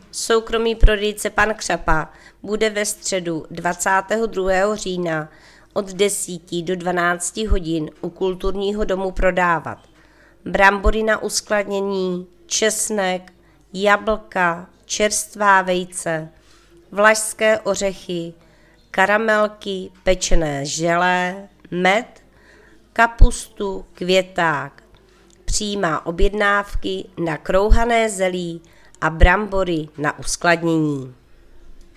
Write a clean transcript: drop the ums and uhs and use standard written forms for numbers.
Soukromý prodejce Pan Křapa bude ve středu 22. října od 10 do 12 hodin u Kulturního domu prodávat brambory na uskladnění, česnek, jablka, čerstvá vejce, vlašské ořechy, karamelky, pečené želé, med, kapustu, květák. Přijímá objednávky na krouhané zelí a brambory na uskladnění.